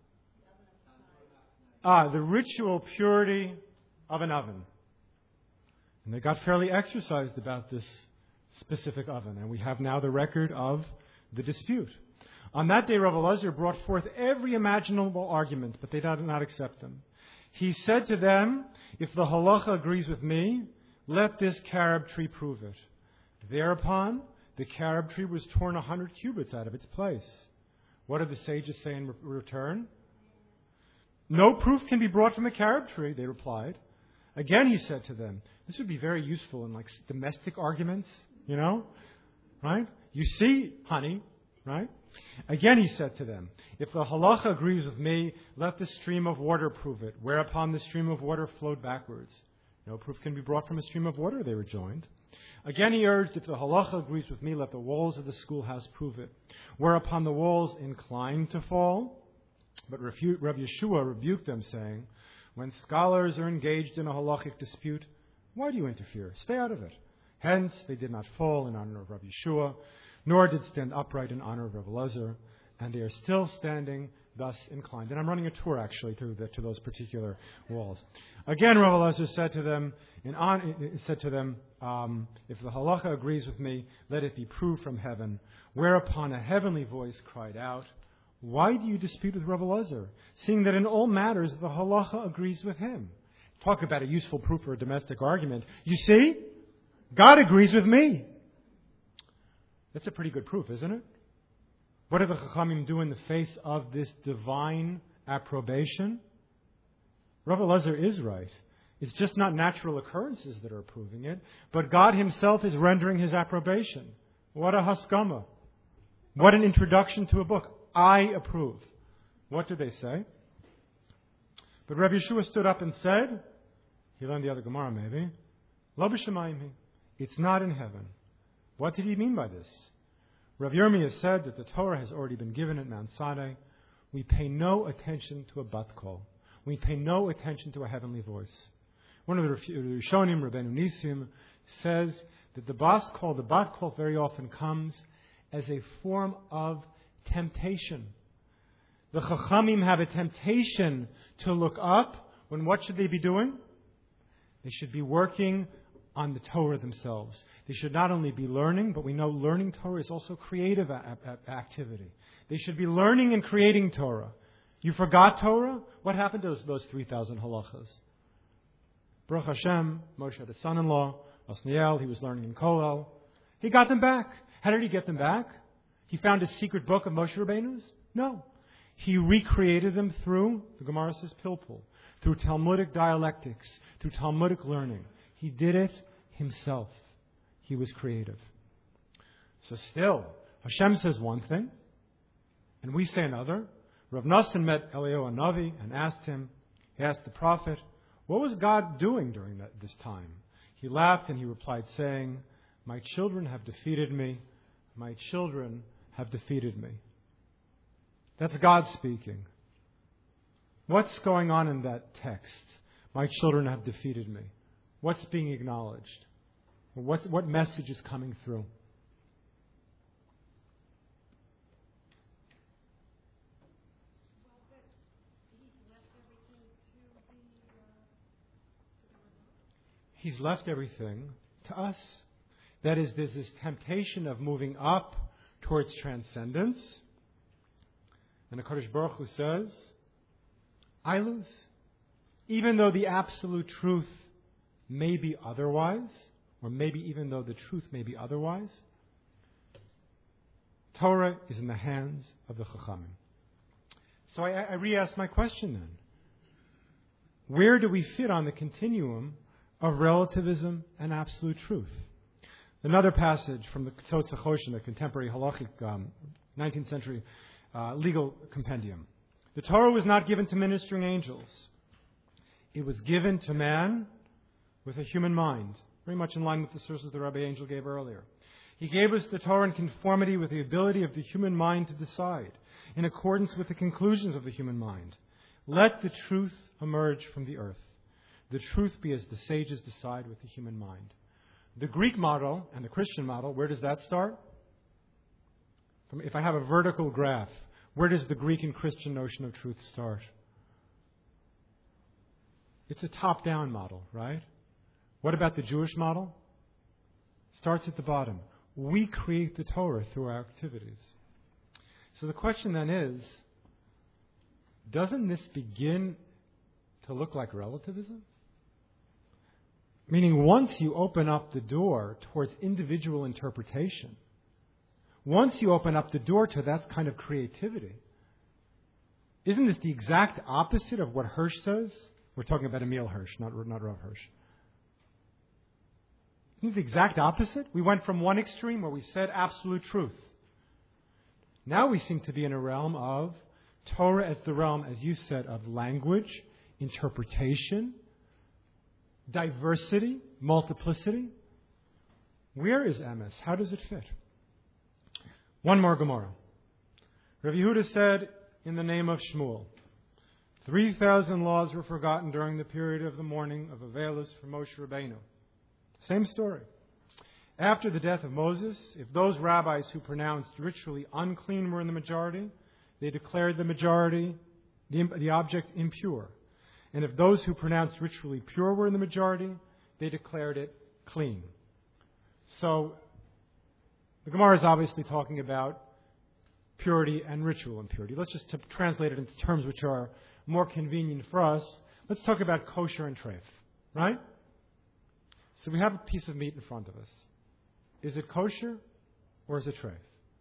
The ritual purity of an oven. And they got fairly exercised about this specific oven, and we have now the record of the dispute. On that day, Rav Eliezer brought forth every imaginable argument, but they did not accept them. He said to them, if the halacha agrees with me, let this carob tree prove it. Thereupon, the carob tree was torn 100 cubits out of its place. What did the sages say in return? No proof can be brought from a carob tree, they replied. Again, he said to them, this would be very useful in domestic arguments, right? You see, honey, right? Again, he said to them, if the halacha agrees with me, let the stream of water prove it. Whereupon the stream of water flowed backwards. No proof can be brought from a stream of water, they rejoined. Again, he urged, if the halacha agrees with me, let the walls of the schoolhouse prove it. Whereupon the walls inclined to fall. But Rav Yeshua rebuked them, saying, when scholars are engaged in a halachic dispute, why do you interfere? Stay out of it. Hence, they did not fall in honor of Rav Yeshua, nor did stand upright in honor of Rav Eliezer, and they are still standing thus inclined. And I'm running a tour, actually, to those particular walls. Again, Rav Eliezer said to them, if the halacha agrees with me, let it be proved from heaven. Whereupon a heavenly voice cried out, why do you dispute with Rav Eliezer, seeing that in all matters the halacha agrees with him? Talk about a useful proof for a domestic argument. You see, God agrees with me. That's a pretty good proof, isn't it? What did the Chachamim do in the face of this divine approbation? Rav Eliezer is right. It's just not natural occurrences that are proving it, but God himself is rendering his approbation. What a haskama. What an introduction to a book. I approve. What did they say? But Rav Yeshua stood up and said, he learned the other Gemara maybe, Lo b'shamayim hi. It's not in heaven. What did he mean by this? Rav Yirmiyah said that the Torah has already been given at Mount Sinai. We pay no attention to a bat kol. We pay no attention to a heavenly voice. One of the Rishonim, Rabbeinu Nisim, says that the bat kol very often comes as a form of temptation. The Chachamim have a temptation to look up when what should they be doing? They should be working on the Torah themselves. They should not only be learning, but we know learning Torah is also creative activity. They should be learning and creating Torah. You forgot Torah? What happened to those 3,000 halachas? Baruch Hashem, Moshe had a son-in-law, Osniel, he was learning in Kollel. He got them back. How did he get them back? He found a secret book of Moshe Rabbeinu's? No. He recreated them through, the Gemara says, pilpul, through Talmudic dialectics, through Talmudic learning. He did it himself. He was creative. So still, Hashem says one thing, and we say another. Rav Nassan met Eliyahu Hanavi and he asked the prophet, what was God doing during this time? He laughed and he replied saying, my children have defeated me. My children have defeated me. That's God speaking. What's going on in that text? My children have defeated me. What's being acknowledged? What message is coming through? He's left everything to us. That is, there's this temptation of moving up towards transcendence. And the HaKadosh Baruch Hu says, I lose. Even though the absolute truth may be otherwise, or maybe even though the truth may be otherwise, Torah is in the hands of the Chachamim. So I re-ask my question then. Where do we fit on the continuum of relativism and absolute truth? Another passage from the Tzot Zechoshen, a contemporary halachic 19th century legal compendium. The Torah was not given to ministering angels. It was given to man with a human mind, very much in line with the sources the Rabbi Angel gave earlier. He gave us the Torah in conformity with the ability of the human mind to decide, in accordance with the conclusions of the human mind. Let the truth emerge from the earth. The truth be as the sages decide with the human mind. The Greek model and the Christian model, where does that start? If I have a vertical graph, where does the Greek and Christian notion of truth start? It's a top-down model, right? What about the Jewish model? Starts at the bottom. We create the Torah through our activities. So the question then is, doesn't this begin to look like relativism? Meaning once you open up the door towards individual interpretation, once you open up the door to that kind of creativity, isn't this the exact opposite of what Hirsch says? We're talking about Emil Hirsch, not Rav Hirsch. Isn't it the exact opposite? We went from one extreme where we said absolute truth. Now we seem to be in a realm of Torah as the realm, as you said, of language, interpretation, diversity, multiplicity. Where is Emes? How does it fit? One more Gemara. Rav Yehuda said, in the name of Shmuel, 3,000 laws were forgotten during the period of the mourning of Avelis for Moshe Rabbeinu. Same story. After the death of Moses, if those rabbis who pronounced ritually unclean were in the majority, they declared the majority, the object, impure. And if those who pronounced ritually pure were in the majority, they declared it clean. So, the Gemara is obviously talking about purity and ritual impurity. Let's just translate it into terms which are more convenient for us. Let's talk about kosher and treif, right? So we have a piece of meat in front of us. Is it kosher or is it treif?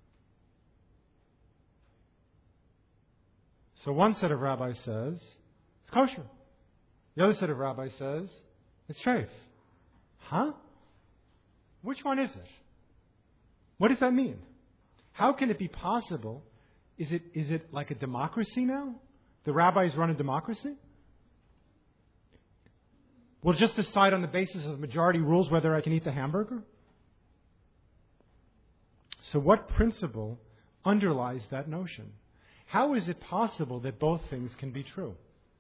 So one set of rabbis says it's kosher. The other set of rabbis says it's treif. Huh? Which one is it? What does that mean? How can it be possible? Is it like a democracy now? The rabbis run a democracy? We'll just decide on the basis of majority rules whether I can eat the hamburger? So what principle underlies that notion? How is it possible that both things can be true?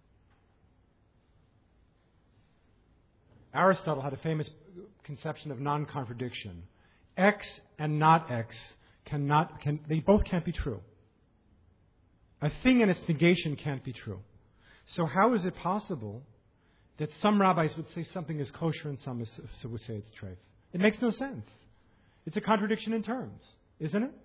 Aristotle had a famous conception of non-contradiction. X and not X they both can't be true. A thing and its negation can't be true. So how is it possible that some rabbis would say something is kosher and some would say it's treif? It makes no sense. It's a contradiction in terms, isn't it?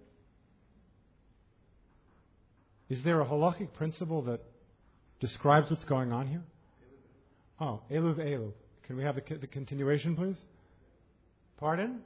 Is there a halachic principle that describes what's going on here? Oh, Eluv Elu. Can we have the continuation, please? Pardon?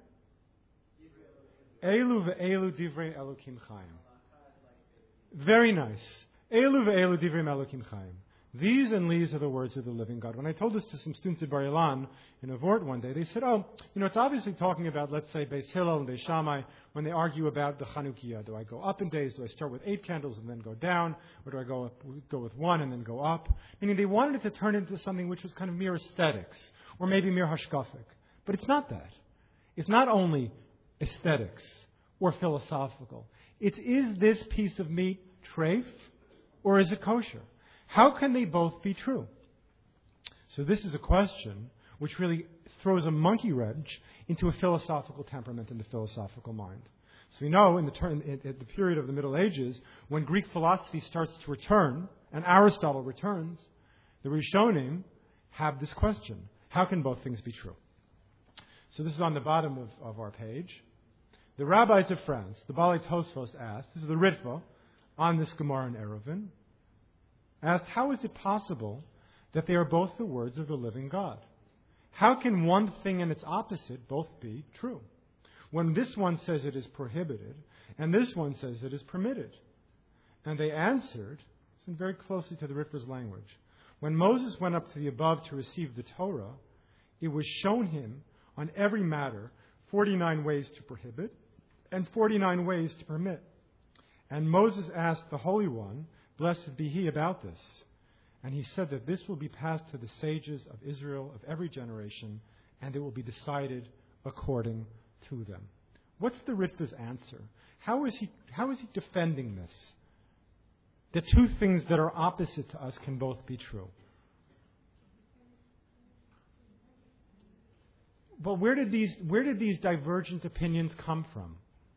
Elu ve'elu divrei Elokim Chaim. Very nice. Elu ve'elu divrei Elokim Chaim. These and these are the words of the living God. When I told this to some students at Bar Ilan in a Vort one day, they said, it's obviously talking about, let's say, Beis Hillel and Beis Shammai when they argue about the Chanukiah. Do I go up in days? Do I start with 8 candles and then go down? Or do I go with 1 and then go up? Meaning they wanted it to turn into something which was kind of mere aesthetics or maybe mere hashkafic. But it's not that. It's not only aesthetics or philosophical. It's, is this piece of meat treif or is it kosher? How can they both be true? So this is a question which really throws a monkey wrench into a philosophical temperament in the philosophical mind. So we know at the period of the Middle Ages, when Greek philosophy starts to return, and Aristotle returns, the Rishonim have this question. How can both things be true? So this is on the bottom of our page. The rabbis of France, the Baalei Tosfos asked, this is the Ritva, on this Gemara in Eruvin, asked, how is it possible that they are both the words of the living God? How can one thing and its opposite both be true? When this one says it is prohibited, and this one says it is permitted. And they answered, listen very closely to the Ritva's language, when Moses went up to the above to receive the Torah, it was shown him on every matter 49 ways to prohibit and 49 ways to permit. And Moses asked the Holy One, blessed be he, about this. And he said that this will be passed to the sages of Israel of every generation, and it will be decided according to them. What's the Ritva's answer? How is he defending this? The two things that are opposite to us can both be true. But where did these divergent opinions come from?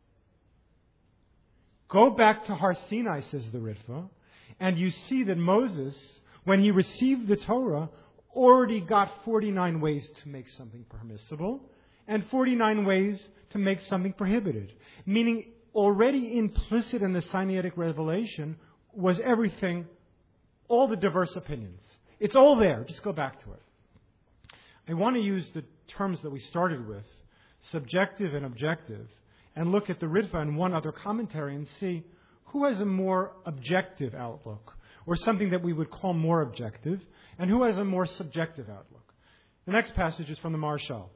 Go back to Har Sinai, says the Ritva, and you see that Moses, when he received the Torah, already got 49 ways to make something permissible and 49 ways to make something prohibited. Meaning, already implicit in the Sinaitic revelation was everything, all the diverse opinions. It's all there. Just go back to it. I want to use the terms that we started with, subjective and objective, and look at the Ritva and one other commentary and see who has a more objective outlook, or something that we would call more objective, and who has a more subjective outlook. The next passage is from the Marshal.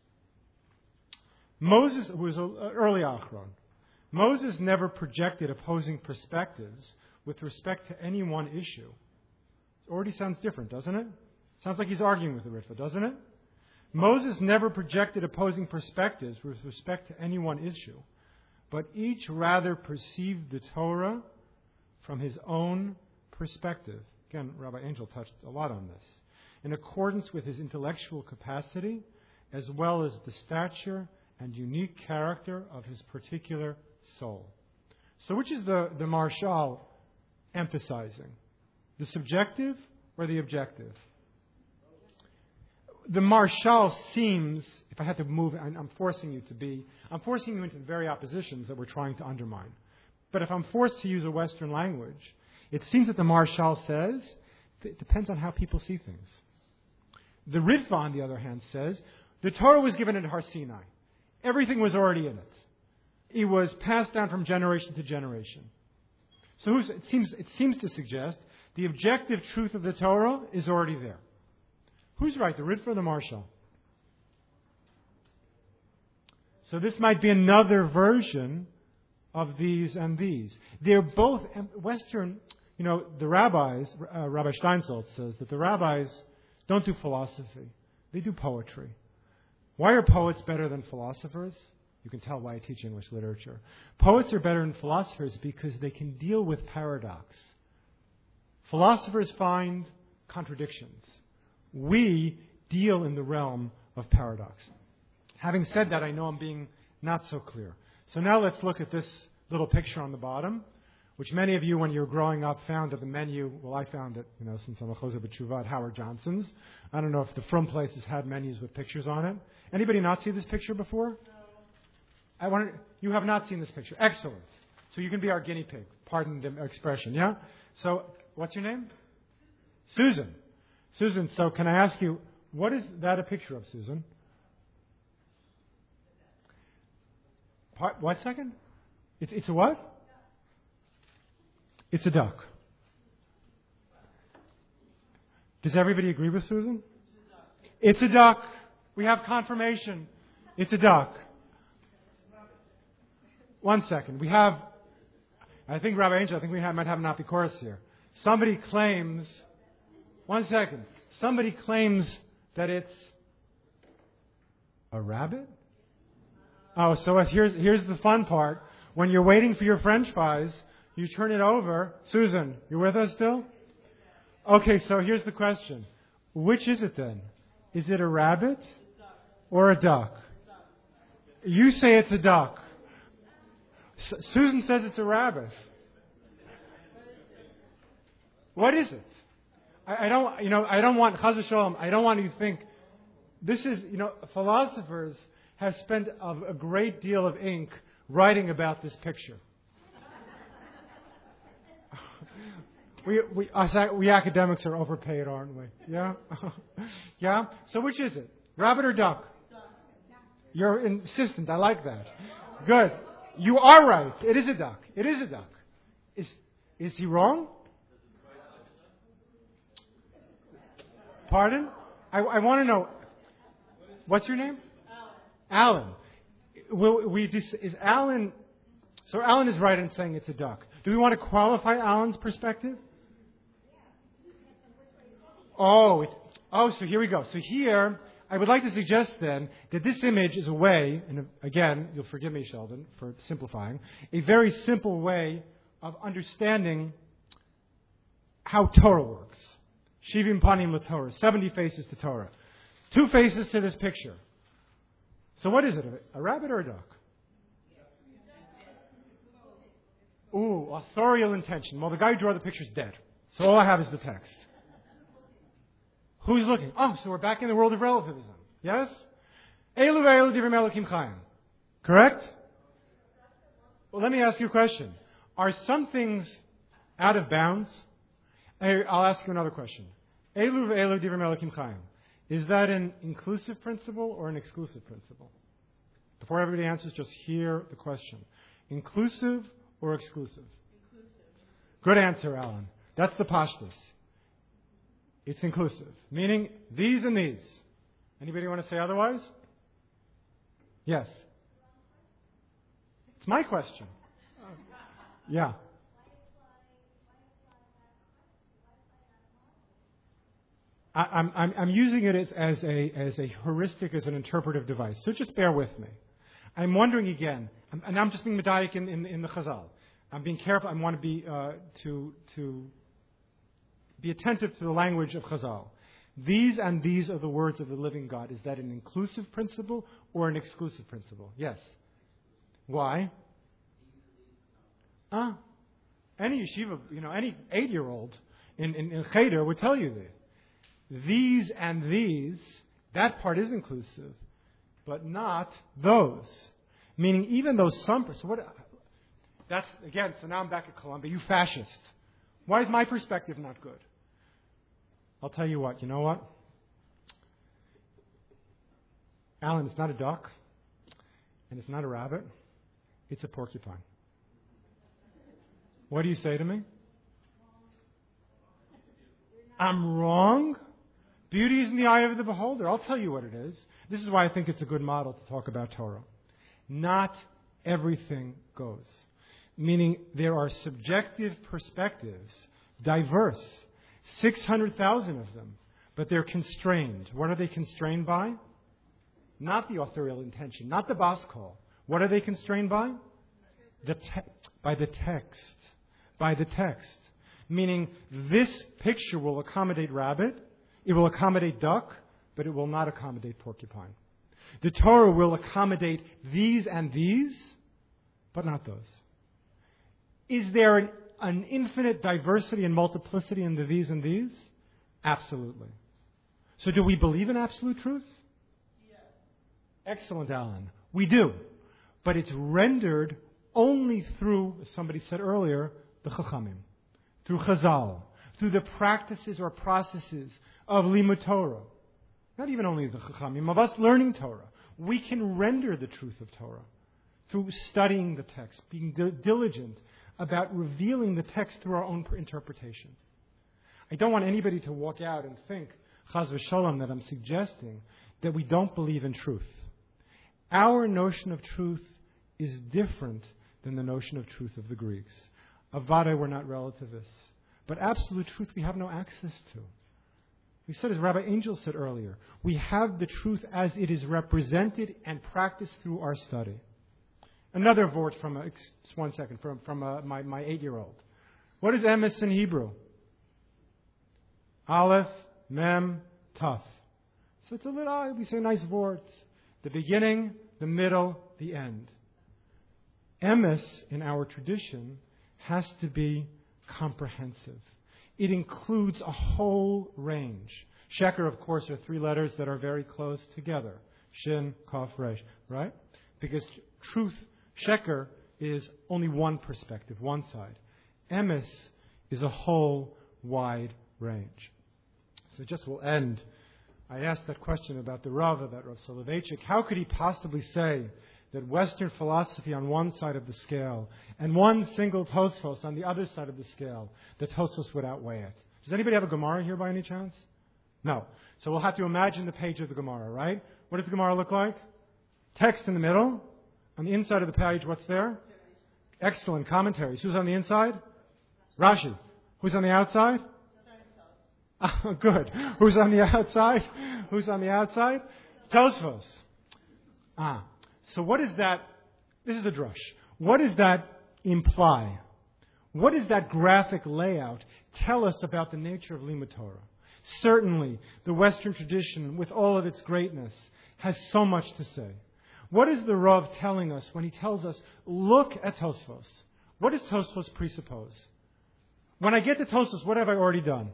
Moses was an early Achron. Moses never projected opposing perspectives with respect to any one issue. It already sounds different, doesn't it? Sounds like he's arguing with the Ritva, doesn't it? Moses never projected opposing perspectives with respect to any one issue, but each rather perceived the Torah from his own perspective. Again, Rabbi Angel touched a lot on this. In accordance with his intellectual capacity, as well as the stature and unique character of his particular soul. So which is the Marshal emphasizing? The subjective or the objective? The Marshal seems, if I had to move, I'm forcing you into the very oppositions that we're trying to undermine. But if I'm forced to use a Western language, it seems that the Marshal says, it depends on how people see things. The Ritva, on the other hand, says, the Torah was given at Har Sinai. Everything was already in it. It was passed down from generation to generation. So it seems to suggest the objective truth of the Torah is already there. Who's right, the Ritva or the Marshal? So this might be another version of these and these. They're both Western, the rabbis, Rabbi Steinsaltz says that the rabbis don't do philosophy. They do poetry. Why are poets better than philosophers? You can tell why I teach English literature. Poets are better than philosophers because they can deal with paradox. Philosophers find contradictions. We deal in the realm of paradox. Having said that, I know I'm being not so clear. So now let's look at this little picture on the bottom, which many of you, when you were growing up, found at the menu. Well, I found it, since I'm a Choser B'Tshuva at Howard Johnson's. I don't know if the From places had menus with pictures on it. Anybody not see this picture before? No. You have not seen this picture. Excellent. So you can be our guinea pig. Pardon the expression, yeah? So, what's your name? Susan. Susan, so can I ask you, what is that a picture of, Susan? What second? It's a what? It's a duck. Does everybody agree with Susan? It's a duck. We have confirmation. It's a duck. 1 second. I think Rabbi Angel, might have an apikoros here. Somebody claims, 1 second. Somebody claims that it's a rabbit? Oh, so here's the fun part. when you're waiting for your French fries, you turn it over. Susan, you with us still? Okay, so here's the question. Which is it then? Is it a rabbit or a duck? You say it's a duck. Susan says it's a rabbit. What is it? I don't want, Chaz v'sholom, I don't want you to think, this is, philosophers have spent a great deal of ink writing about this picture. We academics are overpaid, aren't we? Yeah? Yeah? So which is it? Rabbit or duck? You're insistent. I like that. Good. You are right. It is a duck. It is a duck. Is he wrong? Pardon? I want to know. What's your name? Alan. Is Alan... So Alan is right in saying it's a duck. Do we want to qualify Alan's perspective? So here we go. So here, I would like to suggest then that this image is a way, and again, you'll forgive me, Sheldon, for simplifying, a very simple way of understanding how Torah works. Shivim panim l'Torah, 70 faces to Torah. 2 faces to this picture. So what is it? A rabbit or a duck? Ooh, authorial intention. Well, the guy who drew the picture is dead. So all I have is the text. Who's looking? Oh, so we're back in the world of relativism. Yes? Elu ve'elu divrei Elokim chayim. Correct? Well, let me ask you a question. Are some things out of bounds? I'll ask you another question. Elu ve'elu divrei Elokim chayim. Is that an inclusive principle or an exclusive principle? Before everybody answers, just hear the question. Inclusive or exclusive? Inclusive. Good answer, Alan. That's the pashtus. It's inclusive. Meaning, these and these. Anybody want to say otherwise? Yes. It's my question. Yeah. I'm using it as a heuristic, as an interpretive device. So just bear with me. I'm wondering again, and I'm just being medayik in the Chazal. I'm being careful. I want to be to be attentive to the language of Chazal. These and these are the words of the living God. Is that an inclusive principle or an exclusive principle? Yes. Why? Any yeshiva, any 8-year-old in Cheder would tell you that. These and these, that part is inclusive, but not those. Meaning even though some... So what? That's, again, so now I'm back at Columbia. You fascist. Why is my perspective not good? I'll tell you what. You know what? Alan, it's not a duck, and it's not a rabbit. It's a porcupine. What do you say to me? I'm wrong? Beauty is in the eye of the beholder. I'll tell you what it is. This is why I think it's a good model to talk about Torah. Not everything goes. Meaning there are subjective perspectives, diverse, 600,000 of them, but they're constrained. What are they constrained by? Not the authorial intention, not the bas kol. What are they constrained by? By the text. By the text. Meaning this picture will accommodate rabbit, it will accommodate duck, but it will not accommodate porcupine. The Torah will accommodate these and these, but not those. Is there an infinite diversity and multiplicity in the these and these? Absolutely. So do we believe in absolute truth? Yes. Excellent, Alan. We do. But it's rendered only through, as somebody said earlier, the Chachamim. Through Chazal. Through the practices or processes of Limud Torah. Not even only the Chachamim, of us learning Torah. We can render the truth of Torah through studying the text, being diligent about revealing the text through our own interpretation. I don't want anybody to walk out and think, Chaz v'sholom, that I'm suggesting that we don't believe in truth. Our notion of truth is different than the notion of truth of the Greeks. Avada, we're not relativists. But absolute truth we have no access to. We said, as Rabbi Angel said earlier, we have the truth as it is represented and practiced through our study. Another word from, just 1 second, from my 8-year-old. What is emes in Hebrew? Aleph, Mem, Taf. So it's a little, we say nice words. The beginning, the middle, the end. Emes, in our tradition, has to be comprehensive. It includes a whole range. Sheker, of course, are 3 letters that are very close together. Shin, Kaf, Resh, right? Because truth, Sheker, is only one perspective, one side. Emes is a whole wide range. So just will end. I asked that question about the Rav, about Rav Soloveitchik. How could he possibly say that Western philosophy on one side of the scale and one single Tosfos on the other side of the scale, that Tosfos would outweigh it? Does anybody have a Gemara here by any chance? No. So we'll have to imagine the page of the Gemara, right? What does the Gemara look like? Text in the middle. On the inside of the page, what's there? Excellent commentaries. Who's on the inside? Rashi. Who's on the outside? Good. Who's on the outside? Who's on the outside? Tosfos. So what is that? This is a drush. What does that imply? What does that graphic layout tell us about the nature of Limud Torah? Certainly, the Western tradition, with all of its greatness, has so much to say. What is the Rav telling us when he tells us, look at Tosfos? What does Tosfos presuppose? When I get to Tosfos, what have I already done?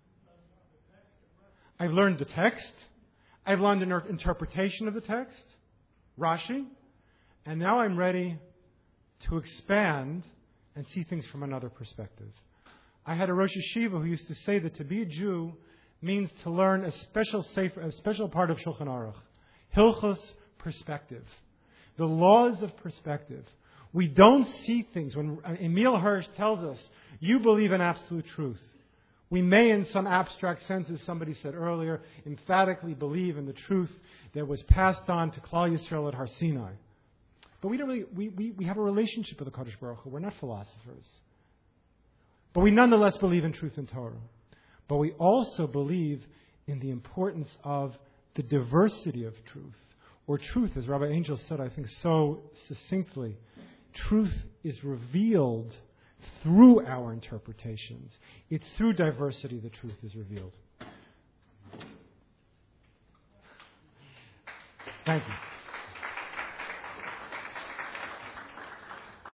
I've learned the text. I've learned an interpretation of the text, Rashi, and now I'm ready to expand and see things from another perspective. I had a Rosh Yeshiva who used to say that to be a Jew means to learn a special part of Shulchan Aruch, Hilchos perspective, the laws of perspective. We don't see things. When Emil Hirsch tells us, you believe in absolute truth, we may, in some abstract sense, as somebody said earlier, emphatically believe in the truth that was passed on to Klal Yisrael at Har Sinai. But we don't really, we have a relationship with the Kadosh Baruch Hu. We're not philosophers. But we nonetheless believe in truth and Torah. But we also believe in the importance of the diversity of truth. Or truth, as Rabbi Angel said, I think so succinctly, truth is revealed through our interpretations. It's through diversity the truth is revealed. Thank you.